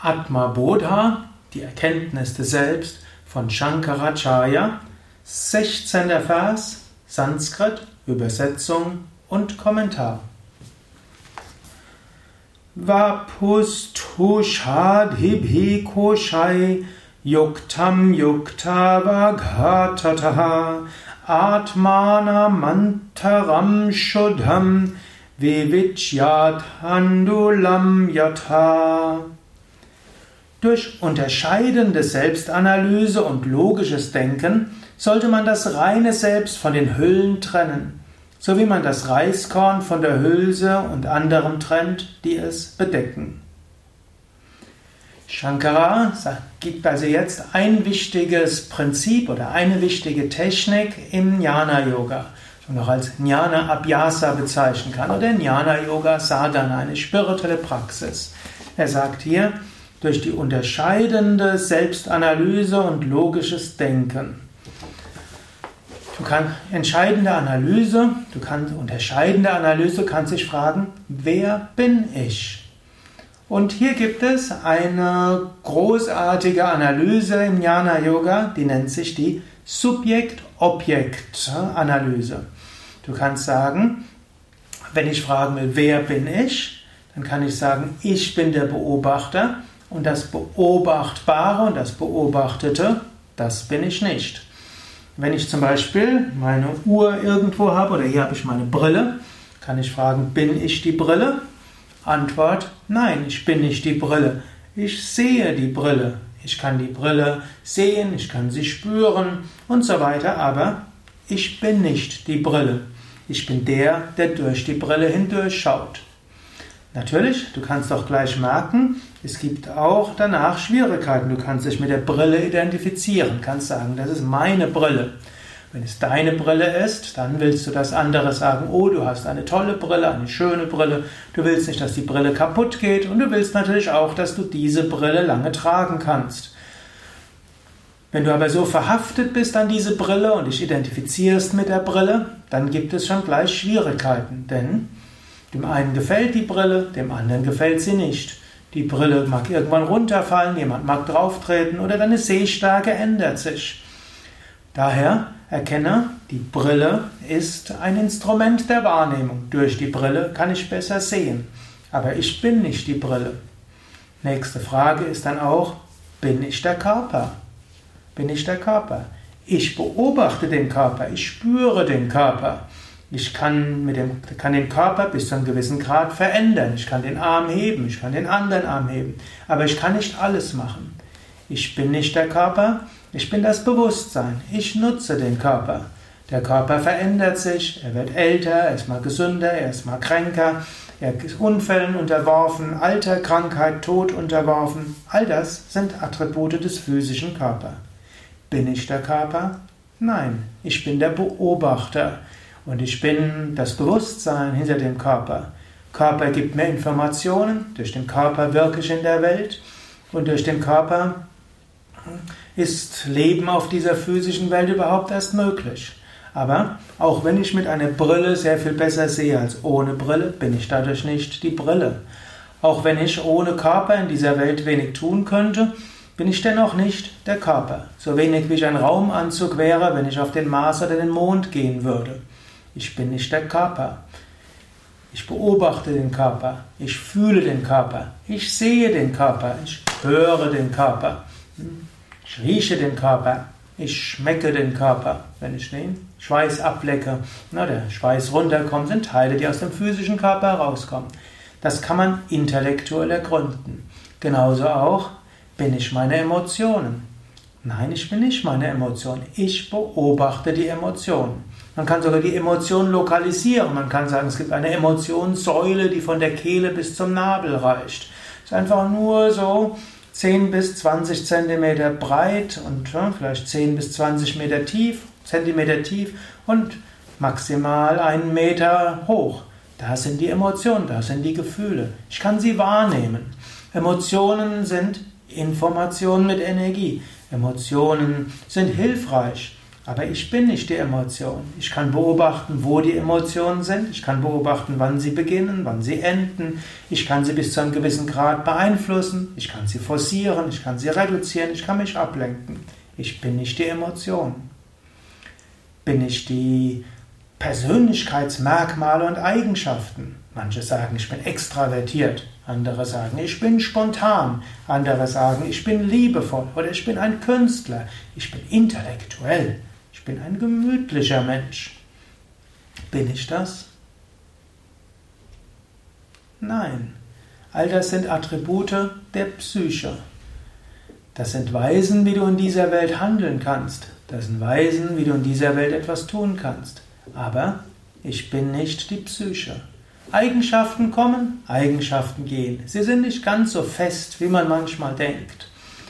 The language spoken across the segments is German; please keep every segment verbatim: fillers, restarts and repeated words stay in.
Atma Bodha, die Erkenntnis des Selbst von Shankaracharya, sechzehnter Vers, Sanskrit, Übersetzung und Kommentar. Vapustushadhibhi koshai yuktam yuktavaghatataha atmana mantaram shuddham vivichyat handulam yatha. Durch unterscheidende Selbstanalyse und logisches Denken sollte man das reine Selbst von den Hüllen trennen, so wie man das Reiskorn von der Hülse und anderem trennt, die es bedecken. Shankara gibt also jetzt ein wichtiges Prinzip oder eine wichtige Technik im Jnana-Yoga, die man auch als Jnana-Abhyasa bezeichnen kann oder Jnana-Yoga-Sadhana, eine spirituelle Praxis. Er sagt hier, durch die unterscheidende Selbstanalyse und logisches Denken. Du kannst entscheidende Analyse, du kannst unterscheidende Analyse, kannst dich fragen, wer bin ich? Und hier gibt es eine großartige Analyse im Jnana Yoga, die nennt sich die Subjekt-Objekt-Analyse. Du kannst sagen, wenn ich fragen will, wer bin ich, dann kann ich sagen, ich bin der Beobachter und das Beobachtbare und das Beobachtete, das bin ich nicht. Wenn ich zum Beispiel meine Uhr irgendwo habe oder hier habe ich meine Brille, kann ich fragen, bin ich die Brille? Antwort, nein, ich bin nicht die Brille. Ich sehe die Brille. Ich kann die Brille sehen, ich kann sie spüren und so weiter, aber ich bin nicht die Brille. Ich bin der, der durch die Brille hindurchschaut. Natürlich, du kannst auch gleich merken, es gibt auch danach Schwierigkeiten. Du kannst dich mit der Brille identifizieren, kannst sagen, das ist meine Brille. Wenn es deine Brille ist, dann willst du das andere sagen, oh, du hast eine tolle Brille, eine schöne Brille. Du willst nicht, dass die Brille kaputt geht und du willst natürlich auch, dass du diese Brille lange tragen kannst. Wenn du aber so verhaftet bist an diese Brille und dich identifizierst mit der Brille, dann gibt es schon gleich Schwierigkeiten, denn dem einen gefällt die Brille, dem anderen gefällt sie nicht. Die Brille mag irgendwann runterfallen, jemand mag drauftreten oder deine Sehstärke ändert sich. Daher erkenne, die Brille ist ein Instrument der Wahrnehmung. Durch die Brille kann ich besser sehen. Aber ich bin nicht die Brille. Nächste Frage ist dann auch, bin ich der Körper? Bin ich der Körper? Ich beobachte den Körper, ich spüre den Körper. Ich kann, mit dem, kann den Körper bis zu einem gewissen Grad verändern. Ich kann den Arm heben, ich kann den anderen Arm heben. Aber ich kann nicht alles machen. Ich bin nicht der Körper, ich bin das Bewusstsein. Ich nutze den Körper. Der Körper verändert sich, er wird älter, er ist mal gesünder, er ist mal kränker, er ist Unfällen unterworfen, Alter, Krankheit, Tod unterworfen. All das sind Attribute des physischen Körpers. Bin ich der Körper? Nein, ich bin der Beobachter. Und ich bin das Bewusstsein hinter dem Körper. Körper gibt mir Informationen, durch den Körper wirke ich in der Welt und durch den Körper ist Leben auf dieser physischen Welt überhaupt erst möglich. Aber auch wenn ich mit einer Brille sehr viel besser sehe als ohne Brille, bin ich dadurch nicht die Brille. Auch wenn ich ohne Körper in dieser Welt wenig tun könnte, bin ich dennoch nicht der Körper. So wenig wie ich ein Raumanzug wäre, wenn ich auf den Mars oder den Mond gehen würde. Ich bin nicht der Körper. Ich beobachte den Körper. Ich fühle den Körper. Ich sehe den Körper. Ich höre den Körper. Ich rieche den Körper. Ich schmecke den Körper. Wenn ich den Schweiß ablecke, na, der Schweiß runterkommt, sind Teile, die aus dem physischen Körper herauskommen. Das kann man intellektuell ergründen. Genauso auch, bin ich meine Emotionen? Nein, ich bin nicht meine Emotionen. Ich beobachte die Emotionen. Man kann sogar die Emotionen lokalisieren. Man kann sagen, es gibt eine Emotionssäule, die von der Kehle bis zum Nabel reicht. Es ist einfach nur so zehn bis zwanzig Zentimeter breit und ja, vielleicht zehn bis zwanzig Meter tief, Zentimeter tief und maximal einen Meter hoch. Da sind die Emotionen, da sind die Gefühle. Ich kann sie wahrnehmen. Emotionen sind Informationen mit Energie. Emotionen sind hilfreich. Aber ich bin nicht die Emotion. Ich kann beobachten, wo die Emotionen sind. Ich kann beobachten, wann sie beginnen, wann sie enden. Ich kann sie bis zu einem gewissen Grad beeinflussen. Ich kann sie forcieren, ich kann sie reduzieren, ich kann mich ablenken. Ich bin nicht die Emotion. Bin ich die Persönlichkeitsmerkmale und Eigenschaften? Manche sagen, ich bin extravertiert. Andere sagen, ich bin spontan. Andere sagen, ich bin liebevoll oder ich bin ein Künstler. Ich bin intellektuell. Ich bin ein gemütlicher Mensch. Bin ich das? Nein. All das sind Attribute der Psyche. Das sind Weisen, wie du in dieser Welt handeln kannst. Das sind Weisen, wie du in dieser Welt etwas tun kannst. Aber ich bin nicht die Psyche. Eigenschaften kommen, Eigenschaften gehen. Sie sind nicht ganz so fest, wie man manchmal denkt.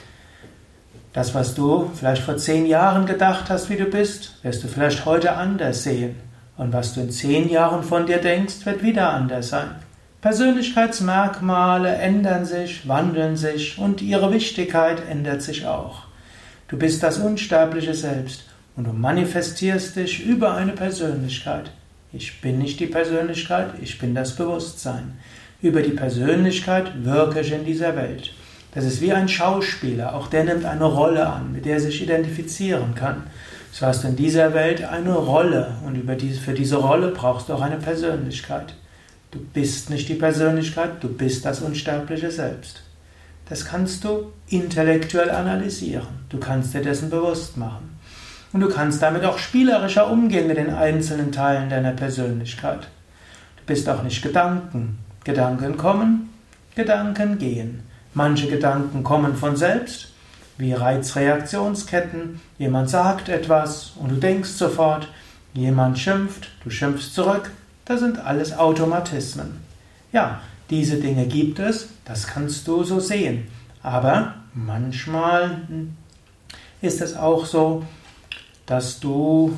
Das, was du vielleicht vor zehn Jahren gedacht hast, wie du bist, wirst du vielleicht heute anders sehen. Und was du in zehn Jahren von dir denkst, wird wieder anders sein. Persönlichkeitsmerkmale ändern sich, wandeln sich und ihre Wichtigkeit ändert sich auch. Du bist das unsterbliche Selbst und du manifestierst dich über eine Persönlichkeit. Ich bin nicht die Persönlichkeit, ich bin das Bewusstsein. Über die Persönlichkeit wirke ich in dieser Welt. Das ist wie ein Schauspieler, auch der nimmt eine Rolle an, mit der er sich identifizieren kann. So hast du in dieser Welt eine Rolle und über diese, für diese Rolle brauchst du auch eine Persönlichkeit. Du bist nicht die Persönlichkeit, du bist das unsterbliche Selbst. Das kannst du intellektuell analysieren, du kannst dir dessen bewusst machen. Und du kannst damit auch spielerischer umgehen mit den einzelnen Teilen deiner Persönlichkeit. Du bist auch nicht Gedanken. Gedanken kommen, Gedanken gehen. Manche Gedanken kommen von selbst, wie Reizreaktionsketten. Jemand sagt etwas und du denkst sofort. Jemand schimpft, du schimpfst zurück. Das sind alles Automatismen. Ja, diese Dinge gibt es, das kannst du so sehen. Aber manchmal ist es auch so, dass du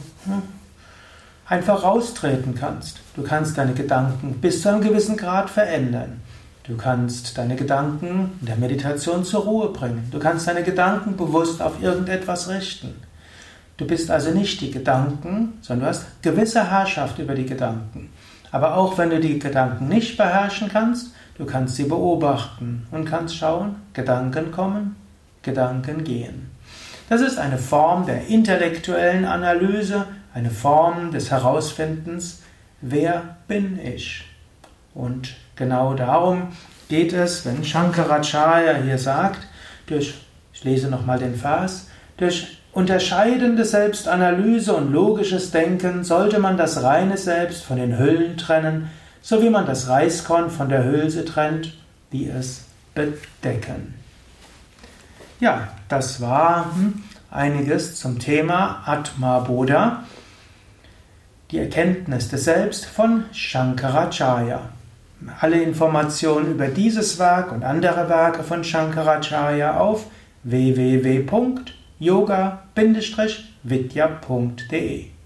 einfach raustreten kannst. Du kannst deine Gedanken bis zu einem gewissen Grad verändern. Du kannst deine Gedanken in der Meditation zur Ruhe bringen. Du kannst deine Gedanken bewusst auf irgendetwas richten. Du bist also nicht die Gedanken, sondern du hast gewisse Herrschaft über die Gedanken. Aber auch wenn du die Gedanken nicht beherrschen kannst, du kannst sie beobachten und kannst schauen, Gedanken kommen, Gedanken gehen. Das ist eine Form der intellektuellen Analyse, eine Form des Herausfindens, wer bin ich? Und genau darum geht es, wenn Shankaracharya hier sagt, durch, ich lese nochmal den Vers, durch unterscheidende Selbstanalyse und logisches Denken sollte man das reine Selbst von den Hüllen trennen, so wie man das Reiskorn von der Hülse trennt, die es bedecken. Ja, das war hm, einiges zum Thema Atma Bodha, die Erkenntnis des Selbst von Shankaracharya. Alle Informationen über dieses Werk und andere Werke von Shankaracharya auf w w w punkt yoga Bindestrich vidya punkt de